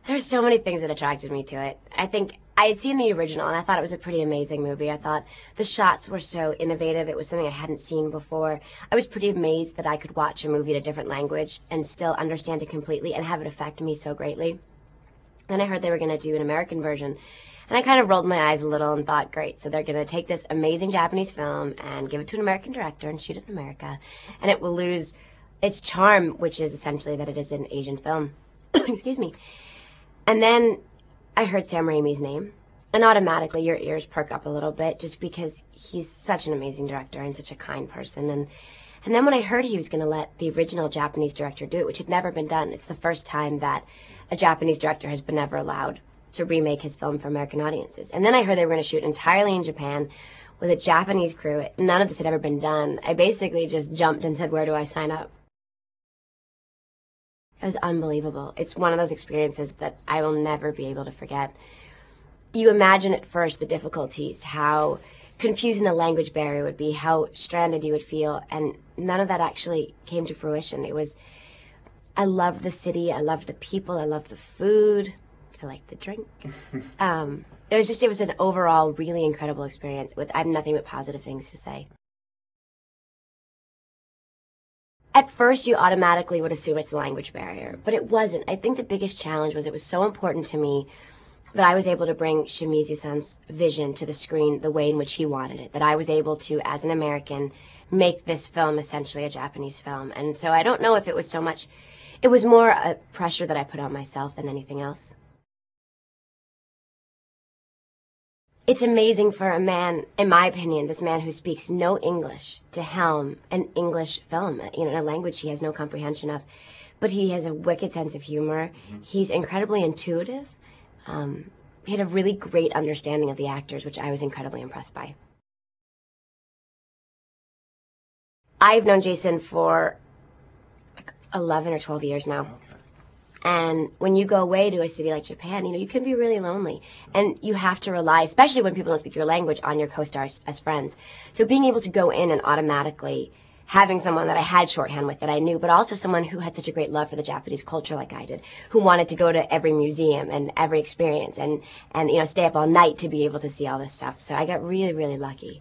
There's so many things that attracted me to it. I think I had seen the original, and I thought it was a pretty amazing movie. I thought the shots were so innovative. It was something I hadn't seen before. I was pretty amazed that I could watch a movie in a different language and still understand it completely and have it affect me so greatly. Then I heard they were going to do an American version, and I kind of rolled my eyes a little and thought, great, so they're going to take this amazing Japanese film and give it to an American director and shoot it in America, and it will lose its charm, which is essentially that it is an Asian film. Excuse me. And then I heard Sam Raimi's name, and automatically your ears perk up a little bit just because he's such an amazing director and such a kind person. And then when I heard he was going to let the original Japanese director do it, which had never been done, it's the first time that a Japanese director has been ever allowed to remake his film for American audiences. And then I heard they were going to shoot entirely in Japan with a Japanese crew. None of this had ever been done. I basically just jumped and said, where do I sign up? It was unbelievable. It's one of those experiences that I will never be able to forget. You imagine at first the difficulties, how confusing the language barrier would be, how stranded you would feel, and none of that actually came to fruition. I loved the city, I loved the people, I loved the food, I liked the drink. It was an overall really incredible experience. I have nothing but positive things to say. At first, you automatically would assume it's a language barrier, but it wasn't. I think the biggest challenge was it was so important to me that I was able to bring Shimizu-san's vision to the screen the way in which he wanted it, that I was able to, as an American, make this film essentially a Japanese film. And so I don't know if it was so much, it was more a pressure that I put on myself than anything else. It's amazing for a man, in my opinion, this man who speaks no English, to helm an English film, in a language he has no comprehension of. But he has a wicked sense of humor. He's incredibly intuitive. He had a really great understanding of the actors, which I was incredibly impressed by. I've known Jason for like 11 or 12 years now. And when you go away to a city like Japan, you can be really lonely. And you have to rely, especially when people don't speak your language, on your co-stars as friends. So being able to go in and automatically having someone that I had shorthand with that I knew, but also someone who had such a great love for the Japanese culture like I did, who wanted to go to every museum and every experience and stay up all night to be able to see all this stuff. So I got really, really lucky.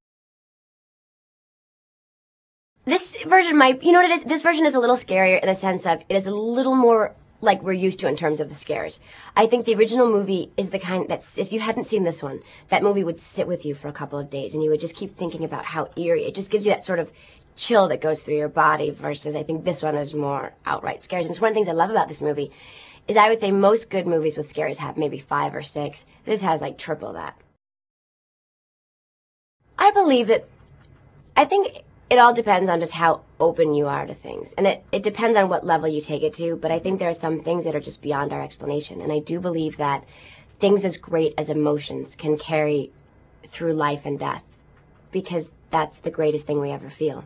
This version might, you know what it is? This version is a little scarier in the sense of it is a little more like we're used to in terms of the scares. I think the original movie is the kind that's, if you hadn't seen this one, that movie would sit with you for a couple of days and you would just keep thinking about how eerie. It just gives you that sort of chill that goes through your body versus I think this one is more outright scares. And it's one of the things I love about this movie is I would say most good movies with scares have maybe 5 or 6. This has like triple that. I believe that, I think it all depends on just how open you are to things. And it depends on what level you take it to, but I think there are some things that are just beyond our explanation. And I do believe that things as great as emotions can carry through life and death, because that's the greatest thing we ever feel.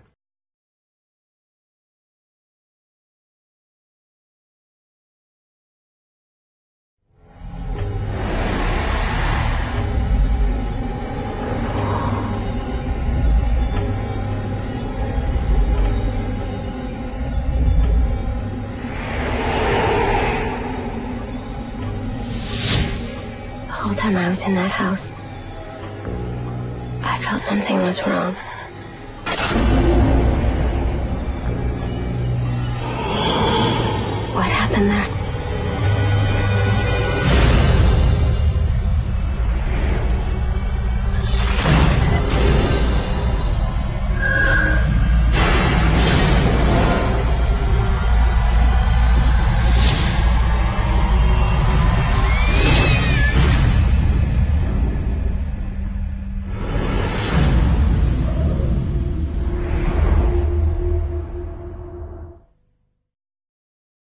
The whole time I was in that house, I felt something was wrong.